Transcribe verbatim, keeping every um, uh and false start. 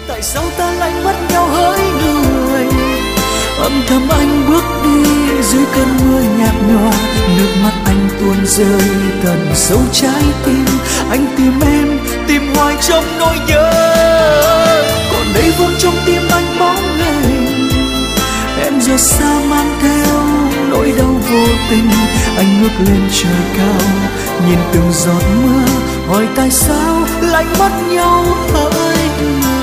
Tại sao ta lại mất nhau hỡi người? Âm thầm anh bước đi dưới cơn mưa nhạt nhòa, nước mắt anh tuôn rơi tận sâu trái tim. Anh tìm em, tìm hoài trong nỗi nhớ, còn đây vương trong tim anh bóng hình. Em giờ xa mang theo nỗi đau vô tình. Anh ngước lên trời cao, nhìn từng giọt mưa, hỏi tại sao lại mất nhau hỡi người?